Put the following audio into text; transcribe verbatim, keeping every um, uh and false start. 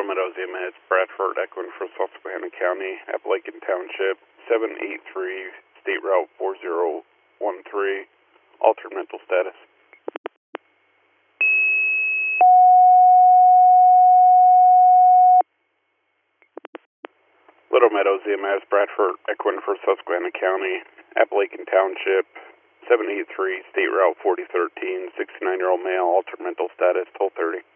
Meadows E M S, Bradford, Equin for Susquehanna County, Appalachian Township, seven eight three, State Route four zero one three, altered mental status. Little Meadows E M S, Bradford, Equin for Susquehanna County, Appalachian Township, seven eight three, State Route forty thirteen, sixty-nine-year-old male, altered mental status, twelve thirty.